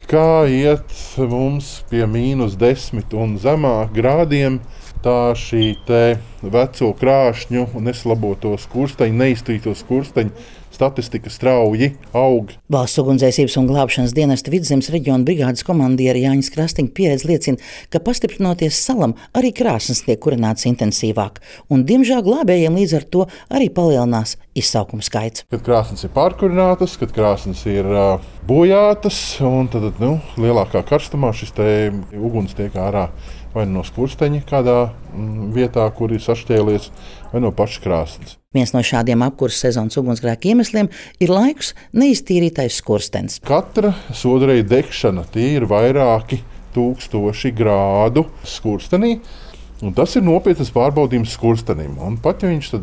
kā iet mums pie -10 un zemāk grādiem. Tā šī veco krāšņu, neslaboto skursteņu, neiztīto skursteņu statistika strauji aug. Valsts ugunsdzēsības un glābšanas dienesta Vidzemes reģiona brigādes komandiera Jānis Krastiņa pieredze liecina, ka pastiprinoties salam, arī krāsnes tiek kurināts intensīvāk, un diemžēl glābējiem līdz ar to arī palielinās izsaukumu skaits. Kad krāsnes ir pārkurinātas, kad krāsnes ir bojātas, un tad lielākā karstumā šis uguns tiek ārā vai no skursteņa kādā vietā, kur ir sašķēlies, vai no pašas krāsnes. Viens no šādiem apkurses sezonas ugunsgrēku iemesliem ir laikus neiztīrītais skurstenis. Katra sodreja degšana, tie ir vairāki tūkstoši grādu skurstenī, un tas ir nopietnas pārbaudījums skurstenim. Un pat ja viņš tad,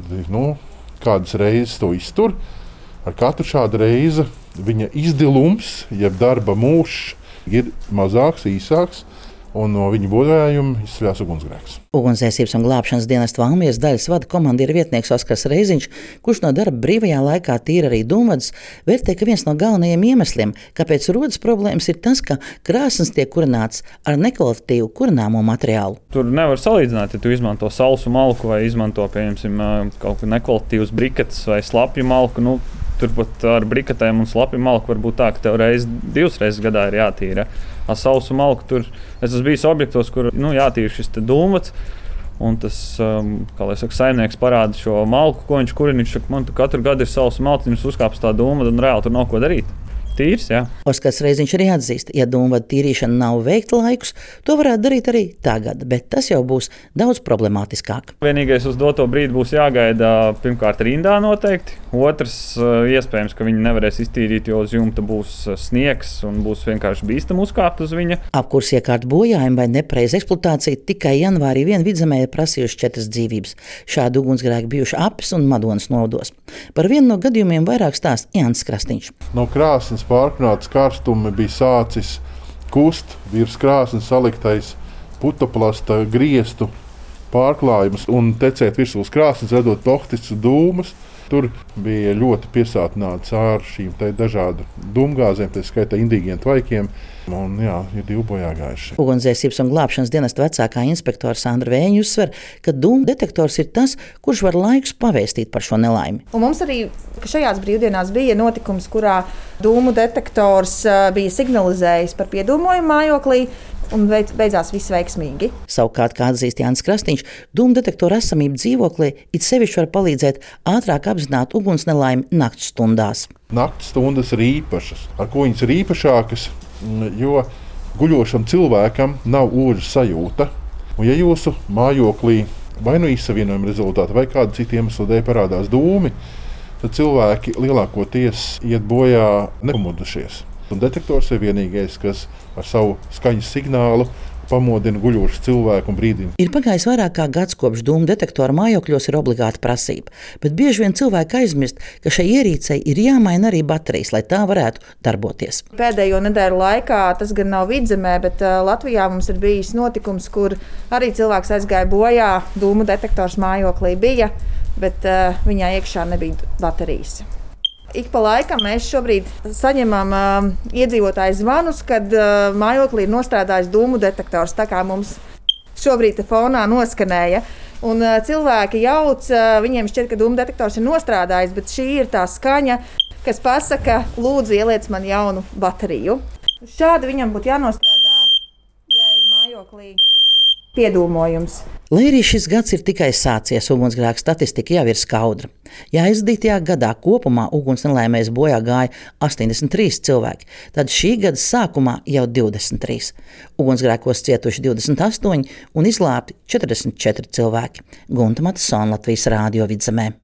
kādas reizes to iztur, ar katru šādu reizi viņa izdilums, jeb darba mūžs, ir mazāks, īsāks, un no viņa bojājuma izceļās ugunsgrēks. Ugunsdzēsības un glābšanas dienesta Valmieras daļas vada komandiera vietnieks Oskars Reiziņš, kurš no darba brīvajā laikā tīra arī dūmvadus, vērtē, ka viens no galvenajiem iemesliem, kāpēc rodas problēmas, ir tas, ka krāsnes tiek kurināts ar nekvalitatīvu kurināmo materiālu. Tur nevar salīdzināt, ja tu izmanto sausu malku vai izmanto, pieņemsim, kaut kā nekvalitatīvas briketes vai slapju malku. Turpat ar briketēm un slapju malku var būt tā, ka tev divas reizes gadā ir jātīra. Ar sausu malku tur es esmu bijis objektos, kur jātīra šis dūmvads. Un tas, saimnieks parāda šo malku, ko viņš kurina. Viņš saka, man katru gadu ir sausa malka, viņš uzkāpst tā dūmvada un reāli tur nav ko darīt. Tīrs, jā. Oskars Reiziņš arī atzīst, ja dūmvada tīrīšana nav veikta laikus, to varētu darīt arī tagad, bet tas jau būs daudz problemātiskāk. Vienīgais uz doto brīdi būs jāgaida pirmkārt rindā noteikti. Otrs, iespējams, ka viņi nevarēs iztīrīt, jo uz jumta būs sniegs un būs vienkārši bīstam uzkāpt uz viņa. Apkurses iekārtu bojājumi vai nepareiza eksploatācija tikai janvārī vien Vidzemē ir prasījuši 4 dzīvības. Šādi ugunsgrēki bijuši Apes un Madonas novados. Par vienu no gadījumiem vairāk stāsta Jānis Krastiņš. No krāsnes pārkrāts karstumi bija sācis kust virs krāsnes saliktais putoplasta griestu pārklājums un tecēt virsū uz krāsnes, radot toksiskus dūmus. Tur bija ļoti piesātināts ar šīm dažādu dūmgāzēm, tā skaitā indīgiem tvaikiem. Un, ir 2 bojāgājuši. Ugunsdzēsības un glābšanas dienesta vecākā inspektora Sandra Vēņa uzsver, ka dūmu detektors ir tas, kurš var laikus pavēstīt par šo nelaimi. Un mums arī šajās brīvdienās bija notikums, kurā dūmu detektors bija signalizējis par piedūmojumu mājoklī. Un beidzās viss veiksmīgi. Savukārt, kā atzīst Jānis Krastiņš, dūmu detektora esamība dzīvoklī it sevišķi var palīdzēt ātrāk apzināt ugunsnelaimi nakts stundās. Nakts stundas ir īpašas. Ar ko viņas ir īpašākas? Jo guļošam cilvēkam nav ožu sajūta. Un ja jūsu mājoklī vai izsavienojuma rezultātā vai kāda cita iemesla dēļ parādās dūmi, tad cilvēki lielākoties iet bojā nepamodušies. Un detektors ir vienīgais, kas ar savu skaņas signālu pamodina guļošu cilvēku un brīdina. Ir pagājis vairāk kā gads, kopš dūmu detektora mājokļos ir obligāta prasība, bet bieži vien cilvēki aizmirst, ka šai ierīcei ir jāmaina arī baterijas, lai tā varētu darboties. Pēdējo nedēļu laikā, tas gan nav Vidzemē, bet Latvijā mums ir bijis notikums, kur arī cilvēks aizgāja bojā, dūmu detektors mājoklī bija, bet viņā iekšā nebija baterijas. Ik pa laikam mēs šobrīd saņemam iedzīvotāju zvanus, kad mājoklī ir nostrādājis dūmu detektors. Tā kā mums šobrīd fonā noskanēja. Un cilvēki jauc, viņiem šķiet, ka dūmu detektors ir nostrādājis, bet šī ir tā skaņa, kas pasaka, lūdzu, ieliec man jaunu bateriju. Šādi viņam būtu jānostrādā, ja ir mājoklī piedūmojums. Lai arī šis gads ir tikai sācies, ugunsgrēku statistika jau ir skaudra. Ja aizdītajā gadā kopumā ugunsnelaimēs bojā gāja 83 cilvēki, tad šī gada sākumā jau 23. Ugunsgrēkos cietuši 28 un izglābti 44 cilvēki. Gunta Matsona, Latvijas Rādio Vidzemē.